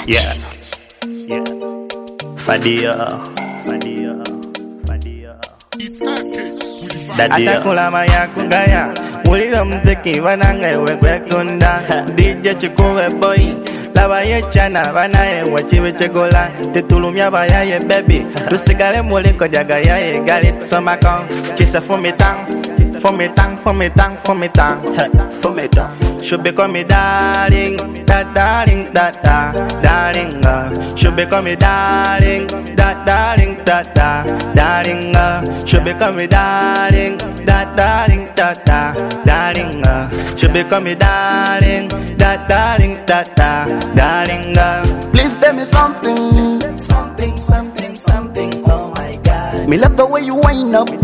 Yeah. Fadia. Atakula maya kugaya muliro mziki wanange wekwekunda DJ chikuwe boy labaye chana banaye wachiwe chegola tetulumya bayaye baby tusigale muliko jagayaye gali tusomako chisa fumitang should be call me darling, darling. Should be call me darling, darling. Should be call me darling, darling. Should be call me darling, darling. Please tell me something. Oh my God. Me love the way you wind up.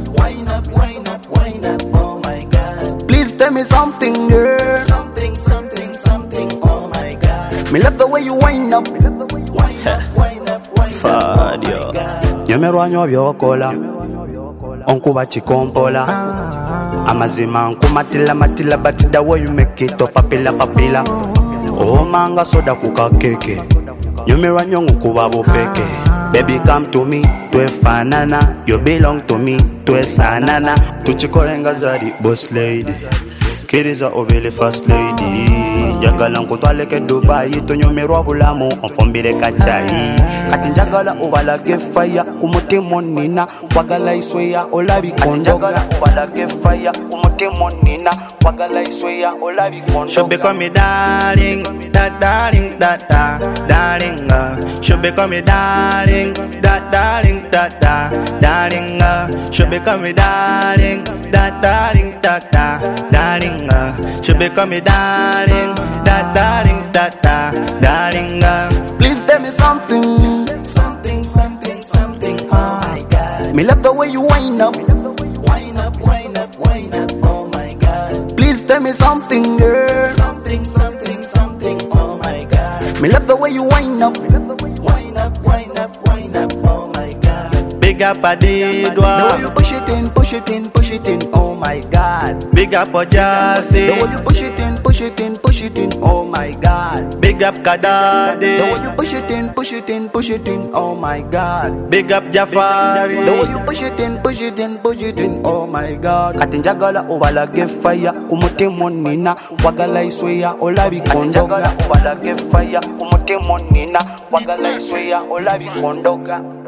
Oh my God. Please tell me something, girl. Something. Oh my God. Me love the way you wind up. Fadio. Nyemerwanyo byokola. Onkuba chikompola. Amazima nkumatila but the way you make it up papila. Oh manga soda kuka keke. Nyemerwanyo nkuba bopeke. Baby come to me, twe fanana. You belong to me, twe sanana. Tuchikolenga zadi boss lady. Kiriza obele first lady. Njagala nkutwaleke Dubai. Tonyomerwa bulamu onfombire kachai. Kati njagala obalage fire. Kumutimo nina wagala isweya olabi kondoga. Njagala obalage fire. Kumutimo nina wagala isweya olabi kondoga. Should be call me darling, darling. Should be call me darling, darling. Should be call me darling, darling. Should be call me darling, darling. Please tell me something. Oh my God. Me love the way you wind up. Oh my God. Please tell me something, girl. Something. Oh my God. Me love the way you wind up. Oh my God. Big up a Didwa. The way you push it in. Oh my God. Big up a Jassy. The way you push it in. Oh my God. Big up Kadade. The way you push it in. Oh my God. Big up Jafari. The way you push it in. Oh my God. Kati njagala obalage fire. Kumutimo nina wagala isweya olabi kondoga. Njagala obalage fire. Kumutimo nina wagala isweya olabi kondoga.